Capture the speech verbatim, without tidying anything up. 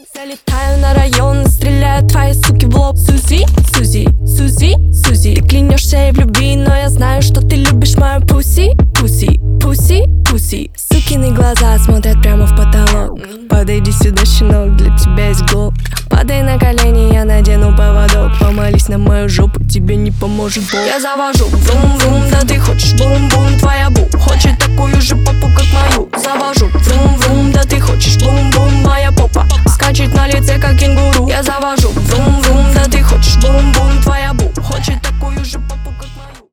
Залетаю на район и стреляю твои суки в лоб. Сузи, Сузи, Сузи, Сузи. Ты клянешься и в любви, но я знаю, что ты любишь мою пуси, пуси, пуси, пуси. Сукины глаза смотрят прямо в потолок. Подойди сюда, щенок, для тебя есть глок. Падай на колени, я надену поводок. Помолись на мою жопу, тебе не поможет Бог. Я завожу врум-врум, да ты хочешь бум-бум. Твоя бу хочет такую же попу, как мою. Завожу врум-врум.